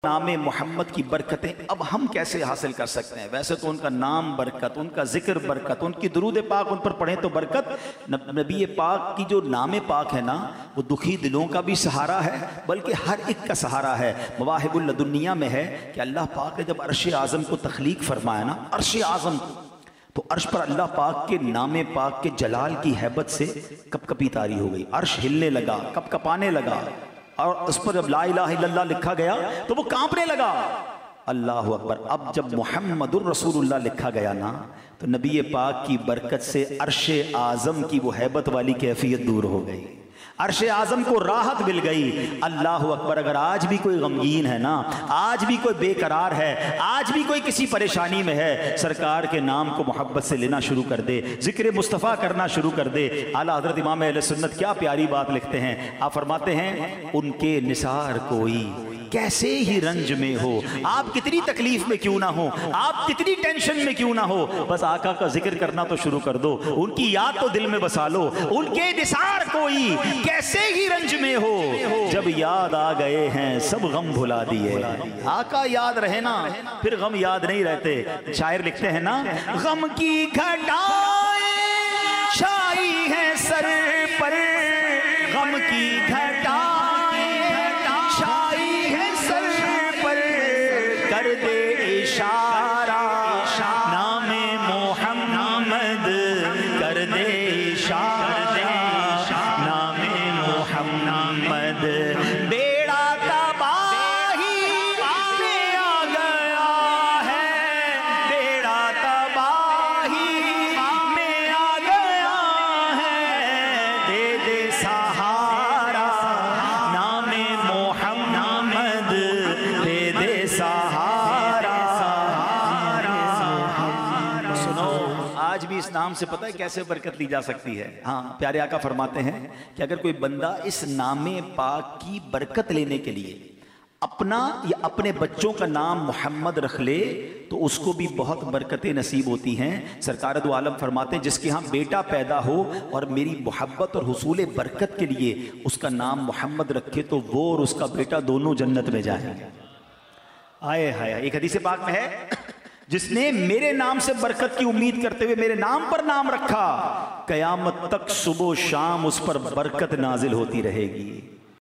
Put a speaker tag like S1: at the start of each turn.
S1: نام محمد کی برکتیں اب ہم کیسے حاصل کر سکتے ہیں؟ ویسے تو ان کا نام برکت، ان کا ذکر برکت، ان کی درود پاک ان پر پڑھیں تو برکت۔ نبی پاک کی جو نام پاک ہے نا، وہ دکھی دلوں کا بھی سہارا ہے، بلکہ ہر ایک کا سہارا ہے۔ مواہب اللدنیہ میں ہے کہ اللہ پاک نے جب عرش اعظم کو تخلیق فرمایا نا، عرش اعظم کو، تو عرش پر اللہ پاک کے نام پاک کے جلال کی ہیبت سے کپ کپی طاری ہو گئی، عرش ہلنے لگا، کپ کپانے لگا، اور اس پر جب لا الہ الا اللہ لکھا گیا تو وہ کانپنے لگا۔ اللہ اکبر۔ اب جب محمد الرسول اللہ لکھا گیا نا، تو نبی پاک کی برکت سے عرش اعظم کی وہ ہیبت والی کیفیت دور ہو گئی، عرش اعظم کو راحت مل گئی۔ اللہ اکبر۔ اگر آج بھی کوئی غمگین ہے نا، آج بھی کوئی بے قرار ہے، آج بھی کوئی کسی پریشانی میں ہے، سرکار کے نام کو محبت سے لینا شروع کر دے، ذکر مصطفیٰ کرنا شروع کر دے۔ اعلیٰ حضرت امام اہل سنت کیا پیاری بات لکھتے ہیں، آپ فرماتے ہیں ان کے نثار کوئی کیسے ہی رنج میں ہو، آپ کتنی تکلیف میں کیوں نہ ہو، آپ کتنی ٹینشن میں کیوں نہ ہو، بس آقا کا ذکر کرنا تو شروع کر دو، ان کی یاد تو دل میں بسا لو۔ ان کے نثار کوئی کیسے ہی رنج میں ہو، جب یاد آ گئے ہیں سب غم بھلا دیے۔ آقا یاد رہے نا، پھر غم یاد نہیں رہتے۔ شاعر لکھتے ہیں نا، غم کی گھٹائیں چھائی ہیں سر پر، غم کی گھٹائیں چھائی ہے سر پر، کر دے اشارہ نام محمد، کر دے اشارہ نام محمد۔ بیڑا تباہی میں آ گیا ہے، بیڑا تباہی میں آ گیا ہے، دے دے سہارا نام محمد، دے دے سہارا۔ سنو، آج بھی اس نام سے پتہ ہے کیسے برکت لی جا سکتی ہے؟ ہاں، پیارے آقا فرماتے ہیں کہ اگر کوئی بندہ اس نام پاک کی برکت لینے کے لیے اپنا یا اپنے بچوں کا نام محمد رکھ لے تو اس کو بھی بہت برکتیں نصیب ہوتی ہیں۔ سرکار دو عالم فرماتے ہیں جس کے ہاں بیٹا پیدا ہو اور میری محبت اور حصول برکت کے لیے اس کا نام محمد رکھے تو وہ اور اس کا بیٹا دونوں جنت میں جائیں گے۔ آئے ہائے، ایک حدیث پاک میں ہے، جس نے میرے نام سے برکت کی امید کرتے ہوئے میرے نام پر نام رکھا، قیامت تک صبح و شام اس پر برکت نازل ہوتی رہے گی۔